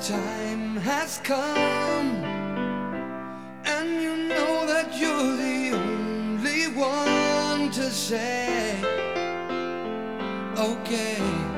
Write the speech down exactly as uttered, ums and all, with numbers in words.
time has come, and you know that you're the only one to say, okay.